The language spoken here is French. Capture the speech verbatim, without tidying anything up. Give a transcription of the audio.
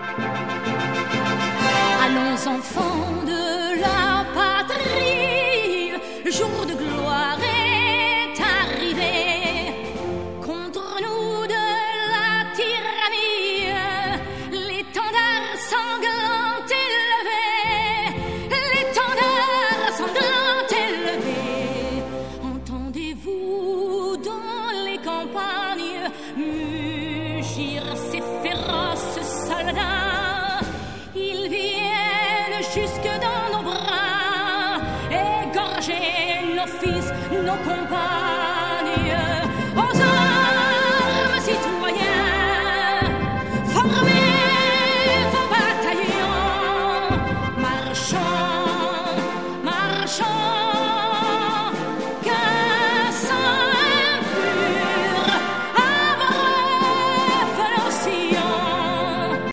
Allons enfants de la patrie, le jour de gloire est arrivé. Contre nous de la tyrannie, l'étendard sanglant élevé, l'étendard sanglant élevé. Entendez-vous dans les campagnes mugir ces féroces soldats? Ils viennent jusque dans nos bras, égorger nos fils, nos compagnons.